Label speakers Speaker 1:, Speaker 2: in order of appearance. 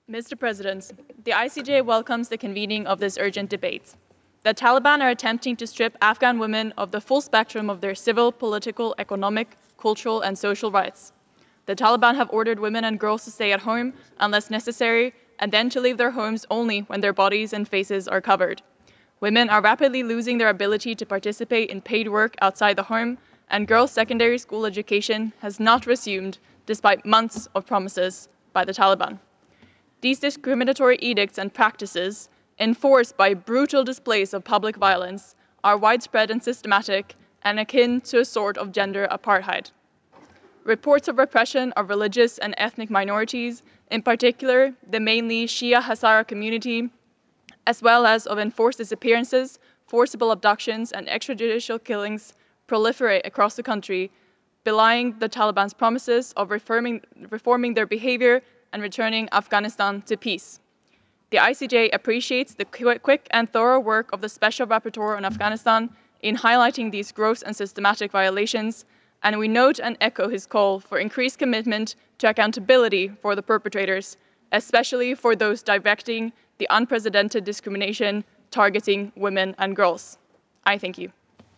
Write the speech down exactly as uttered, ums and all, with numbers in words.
Speaker 1: Mister President, the I C J welcomes the convening of this urgent debate. The Taliban are attempting to strip Afghan women of the full spectrum of their civil, political, economic, cultural, and social rights. The Taliban have ordered women and girls to stay at home unless necessary, and then to leave their homes only when their bodies and faces are covered. Women are rapidly losing their ability to participate in paid work outside the home, and girls' secondary school education has not resumed despite months of promises by the Taliban. These discriminatory edicts and practices, enforced by brutal displays of public violence, are widespread and systematic and akin to a sort of gender apartheid. Reports of repression of religious and ethnic minorities, in particular the mainly Shia Hazara community, as well as of enforced disappearances, forcible abductions, and extrajudicial killings, proliferate across the country, belying the Taliban's promises of reforming, reforming their behavior and returning Afghanistan to peace. The I C J appreciates the quick and thorough work of the Special Rapporteur on Afghanistan in highlighting these gross and systematic violations, and we note and echo his call for increased commitment to accountability for the perpetrators, especially for those directing the unprecedented discrimination targeting women and girls. I thank you.